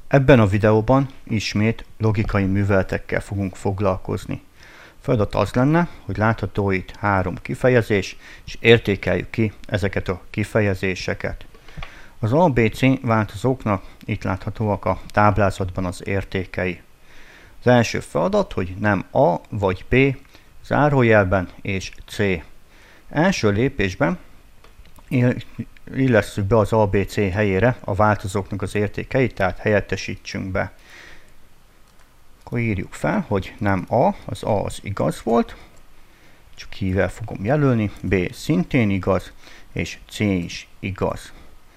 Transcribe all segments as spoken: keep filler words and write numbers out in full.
Ebben a videóban ismét logikai műveletekkel fogunk foglalkozni. Feladat az lenne, hogy látható itt három kifejezés, és értékeljük ki ezeket a kifejezéseket. Az á bé cé változóknak itt láthatóak a táblázatban az értékei. Az első feladat, hogy nem A vagy B, zárójelben és C. Első lépésben illesszük be az á bé cé helyére a változóknak az értékeit, tehát helyettesítsünk be. Akkor írjuk fel, hogy nem A, az A az igaz volt, csak hível fogom jelölni, B szintén igaz, és C is igaz.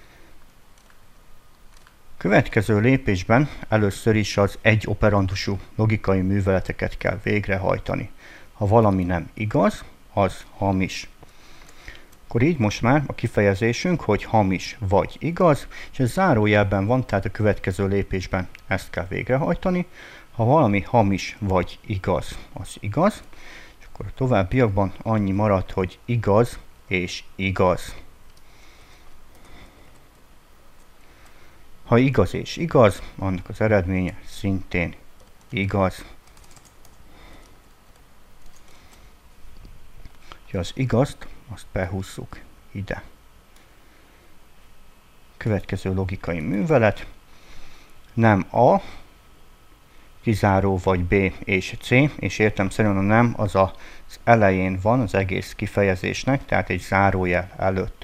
Következő lépésben először is az egy operandusú logikai műveleteket kell végrehajtani. Ha valami nem igaz, az hamis. Akkor így most már a kifejezésünk, hogy hamis vagy igaz, és ez zárójelben van, tehát a következő lépésben ezt kell végrehajtani. Ha valami hamis vagy igaz, az igaz, és akkor a továbbiakban annyi marad, hogy igaz és igaz. Ha igaz és igaz, annak az eredménye szintén igaz. Ha az igazt, azt behúzzuk ide. Következő logikai művelet. Nem A, kizáró vagy B és C, és értelemszerűen a nem az az elején van az egész kifejezésnek, tehát egy zárójel előtt.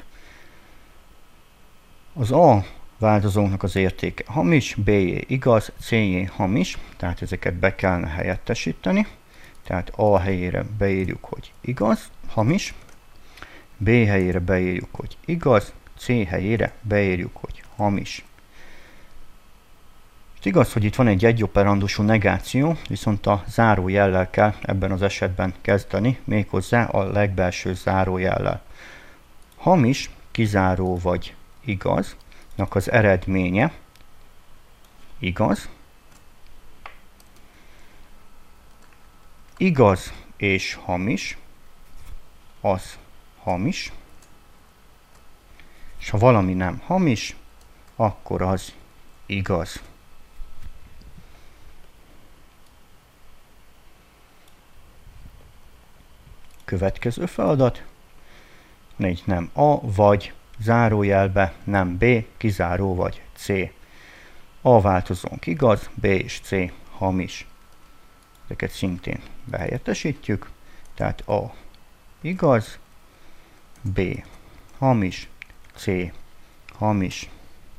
Az A változónknak az értéke hamis, B-jé igaz, C-jé hamis, tehát ezeket be kellene helyettesíteni. Tehát A helyére beírjuk, hogy igaz, hamis, B helyére beírjuk, hogy igaz, C helyére beírjuk, hogy hamis. És igaz, hogy itt van egy egyoperandusú negáció, viszont a zárójellel kell ebben az esetben kezdeni, méghozzá a legbelső zárójellel. Hamis, kizáró vagy igaznak az eredménye igaz, igaz és hamis, az hamis, és ha valami nem hamis, akkor az igaz. Következő feladat, egy nem A vagy zárójelbe, nem B, kizáró vagy C. A változónk igaz, B és C hamis. Ezeket szintén behelyettesítjük, tehát A igaz, B hamis, C hamis.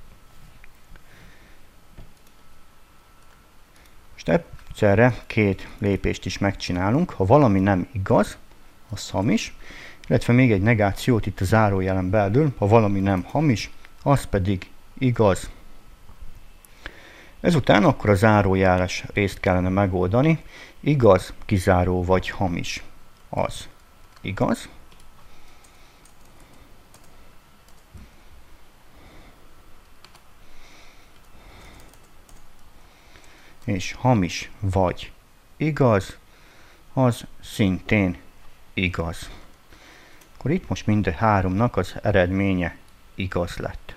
Most egyszerre két lépést is megcsinálunk. Ha valami nem igaz, az hamis, illetve még egy negációt itt a zárójelen belül, ha valami nem hamis, az pedig igaz. Ezután akkor a zárójeles részt kellene megoldani. Igaz, kizáró vagy hamis, az igaz. És hamis vagy igaz, az szintén igaz. Akkor itt most mind a háromnak az eredménye igaz lett.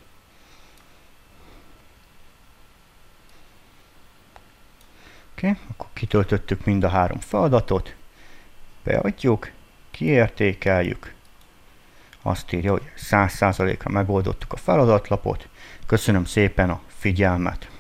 Oké, okay, akkor kitöltöttük mind a három feladatot, beadjuk, kiértékeljük, azt írja, hogy száz százalékra megoldottuk a feladatlapot. Köszönöm szépen a figyelmet!